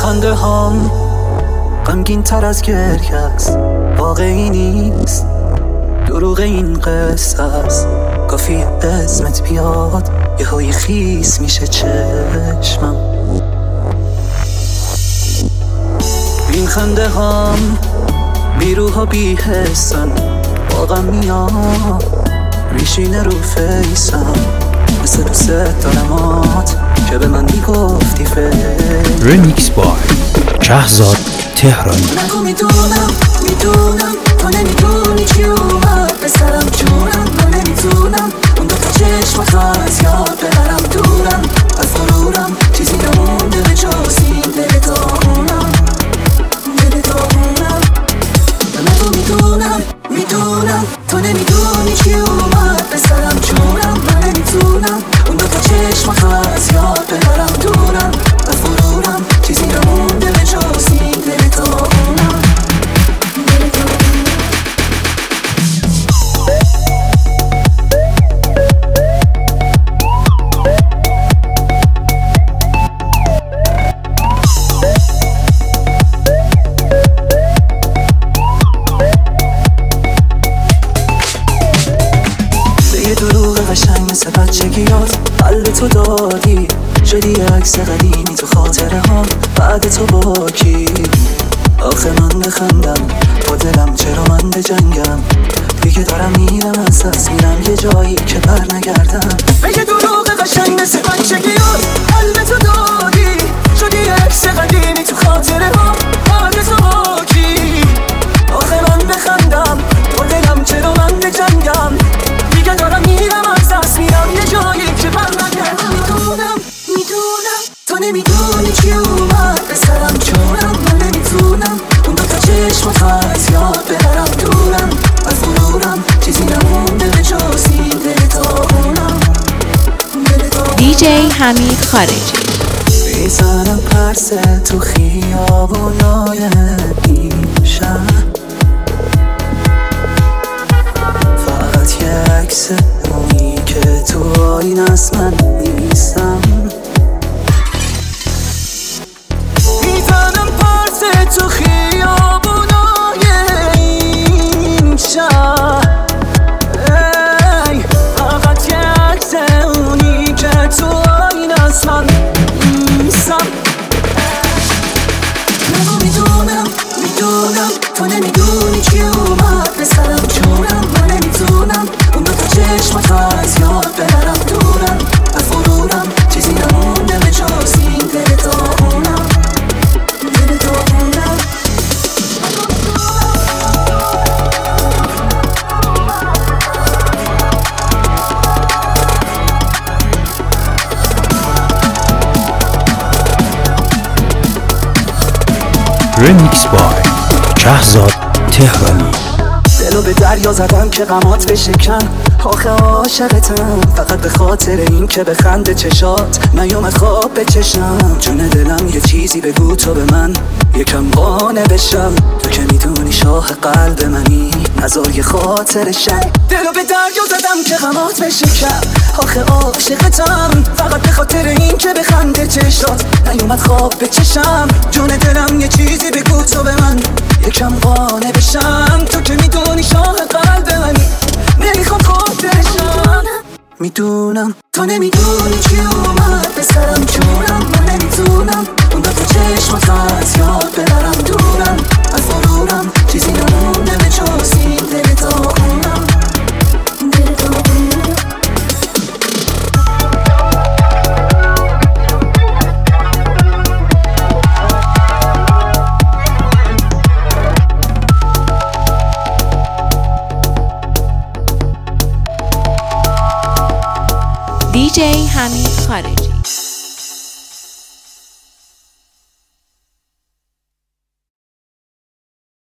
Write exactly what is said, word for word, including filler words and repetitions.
خنده هام غمگین تر از گریه است، واقعی نیست، دروغ این قصه است. کافی اسمت بیاد یه های خیس میشه چشمم. این خنده هام بی روح و بی حسن، واقعا میاد میشینه رو فیسم. مثل دوست دارمات که به من میگفتی فکر. رمیکس بای شهرزاد تهرانی. نگو میدونم میدونم تو نمیدونی چی اومد به سرم جونم. من نمیتونم اون دو تا چشمات را از یاد ببرم دورم از غرورم. چیزی نمونده به جز این دل داغونم، دل داغونم. نگو میدونم میدونم تو نمیدونی چی اومد به سرم جونم. من نمیتونم اون دو تا چشمات را از یاد ببرم دورم از غرورم. چیزی نمونده به جز این دل داغونم، دل داغونم. به یه دروغ قشنگ مثل بچگیات قلب تو دادی، شدی عکس قدیمی تو خاطره ها بعد تو با کی. آخه من بخندم با دلم، چرا من بجنگم؟ دیگه دارم میرم از دست میرم یه جایی که بر نگردم. به یه دروغ قشنگ مثل بچگیات قلب تو دادی، شدی عکس قدیمی تو خاطره ها بعد تو با کی. آخه من بخندم با دلم، چرا من بجنگم؟ دیگه دارم میرم از دست میرم یه جایی که بر نگردم. میدونم میدونم تو نمیدونی چی اومد به سرم جونم. من نمیتونم اون دو تا چشمات را از یاد ببرم دورم از غرورم. چیزی نمونده به جز این دل داغونم، دل داغونم. دی جی حمید خارجی. میزنم پرسه تو خیابونای این شهر، فقط یه عکس اونی که تو آینه است من نیستم. میزنم پرسه تو خیابونای این شهر، ای فقط یه عکس اونی که تو آینه است من نیستم. نگو میدونم میدونم تو نمیدونی چی اومد به سرم جونم. من نمیتونم اون دو تا چشمات را از یاد ببرم دورم از غرورم. چیزی نمونده به جز این دل داغونم، دل داغونم. رمیکس بای شهرزاد تهرانی. دلو به دریا زدم که غمات بشکن، آخه عاشقتم فقط به خاطر این که به خنده چشات نیومد خواب بچشم. جون دلم یه چیزی بگو تو به من یکم قانع بشم. تو که میدونی شاه قلب منی، نزار یه خاطرشم. دلو به دریا زدم که غمات بشکن، آخه عاشقتم فقط به خاطر این که به خنده چشات نیومد خواب بچشم. جون دلم یه چیزی بگو تو به من یکم قانع بشم. تو که میدونی شاه قلب منی، نمیخوام خاطرشم. میدونم تو نمیدونی چی اومد به سرم جونم. من نمیتونم اون دو تا چشمات را از یاد ببرم دورم از غرورم. چیزی نمونده به جز این دل داغونم، دل داغونم. دی جی حمید خارجی.